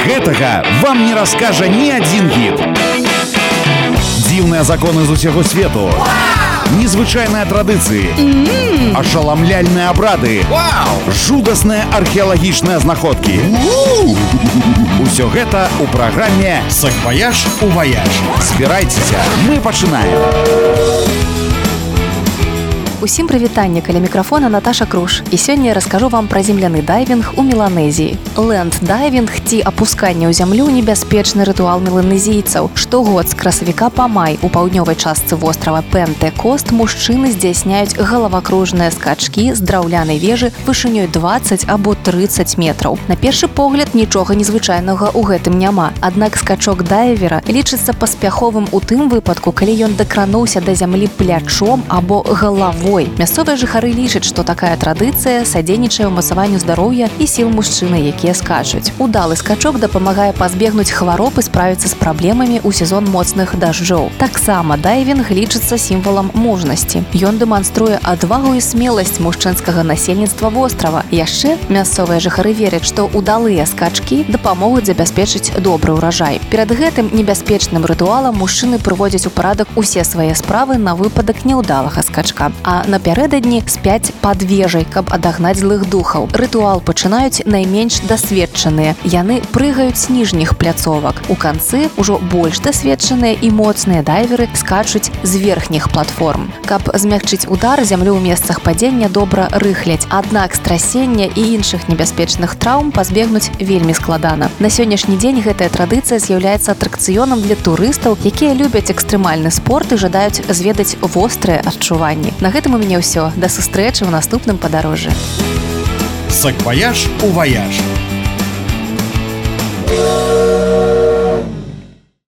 Гэтага вам не раскажа ні адзін гід. Дзіўныя законы з усяго свету. Незвычайныя традыцыі. Ашаламляльныя абрады. Жудасныя археалагічныя знаходкі. Усё гэта ў праграме «Сакваяж у ваяж». Збірайцеся, мы пачынаем. Усім прывітанне, каля мікрафона Наташа Круш. І сёння я раскажу вам пра земляны дайвінг у Меланезіі. Лэнд-дайвінг ці апусканне ў зямлю – небяспечны рытуал меланезійцаў. Штогод з красавіка па май у паўднёвай частцы вострава Пентэкост мужчыны здзяйсняюць галавакружныя скачкі з драўлянай вежы вышынёй 20 або 30 метраў. На першы погляд нічога незвычайнага ў гэтым няма. Аднак скачок дайвера лічыцца паспяховым у тым выпадку, калі ён дакрануўся да зямлі плячом або галавой. Мясцовыя жыхары лічаць, што такая традыцыя садзейнічае ўмацаванню здароўя і сіл мужчыны, якія скачуць. Удалы скачок дапамагае пазбегнуць хвароб і справіцца з праблемамі ў сезон моцных дажджоў. Таксама дайвінг лічыцца сімвалам мужнасці. Ён дэманструе адвагу і смеласць мужчынскага насельніцтва вострава. Яшчэ мясцовыя жыхары веряць, што удалыя скачкі дапамогуць забяспечыць добры ўражай. Перад гэтым небяспечным рытуалам мужчыны прыводзяць у парадак усе свае справы на выпадак няўдалага скачка. А напярэдадні спяць пад вежай, каб адагнаць злых духаў. Рытуал пачынаюць найменш дасведчаныя. Яны прыгаюць з ніжніх пляцовак. У канцы ўжо больш дасведчаныя і моцныя дайверы скачуць з верхніх платформ. Каб змякчыць удар, зямлю ў месцах падзення добра рыхляць. Аднак страсення і іншых небяспечных траўм пазбегнуць вельмі складана. На сённяшні дзень гэтая традыцыя з'яўляецца атракцыёнам для турыстаў, якія любяць экстрэмальны спорт і жадаюць зведаць вострыя адчуванні. На гэтым у мяне ўсё. Да сустрэчы ў наступным падарожжы. «Сакваяж у ваяж».